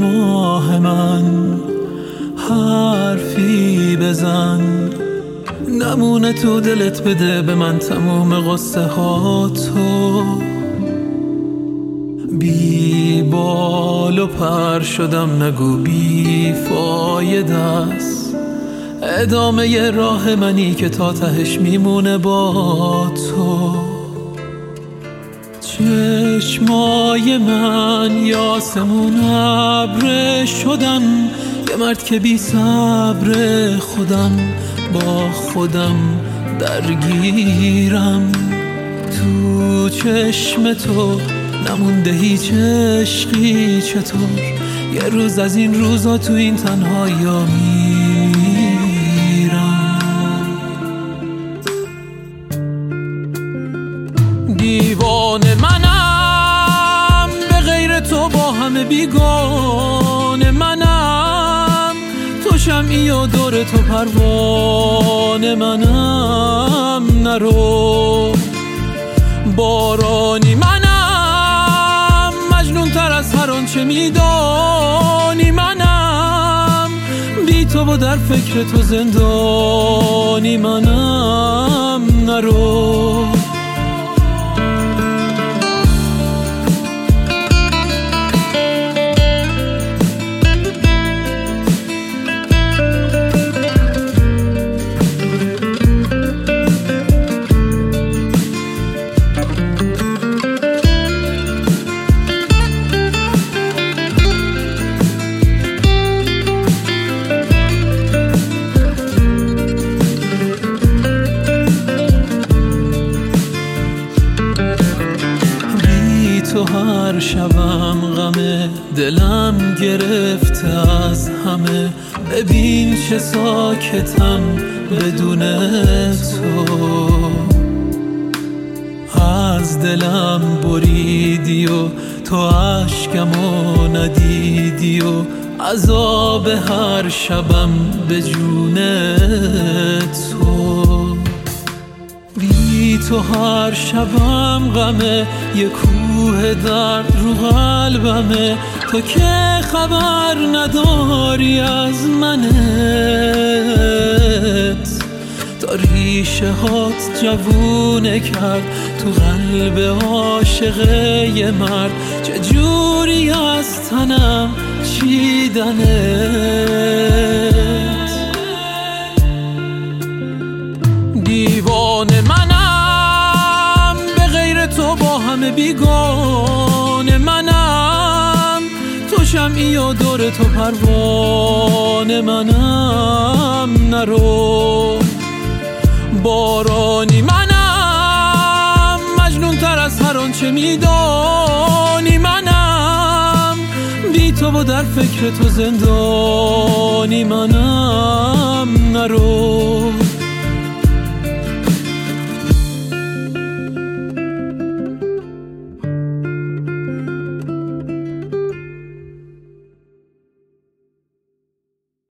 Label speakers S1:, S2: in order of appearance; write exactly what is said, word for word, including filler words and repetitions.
S1: ماه من حرفی بزن، نمونه تو دلت بده به من تموم قصه ها تو. بی بال و پر شدم نگو بی فایده است، ادامه ی راه منی که تا تهش میمونه با تو. چشمای من یاسمون ابر شدن، یه مرد که بی صبر خودم با خودم درگیرم. تو چشم تو نمونده هیچ عشقی، چطور یه روز از این روزا تو این تنهایی میرم. دیوانه منم به غیر تو با همه بیگانه منم، تو شمعی و دور تو پروانه منم. نرو بارانی منم، مجنون تر از هر آنچه میدانی منم، بی تو و در فکر تو زندانی منم. نرو تو هر شبم غمه دلم گرفته از همه، ببین چه ساکتم بدون تو. از دلم بریدی و تو عشقمو ندیدی و عذاب هر شبم به جون تو. بی تو هر شبم غمه، یه کوه درد رو قلبمه، تو که خبر نداری از منت. تا ریشه هات جوونه کرد تو قلب عاشقه یه مرد، چجوری از تنم چیدنت. دیوانه منم به غیر تو با همه بیگانه منم، تو شمعی و دور تو پروانه منم. نرو بارانی منم، مجنون تر از هر آنچه میدانی منم، بی تو و در فکر تو زندانی منم. نرو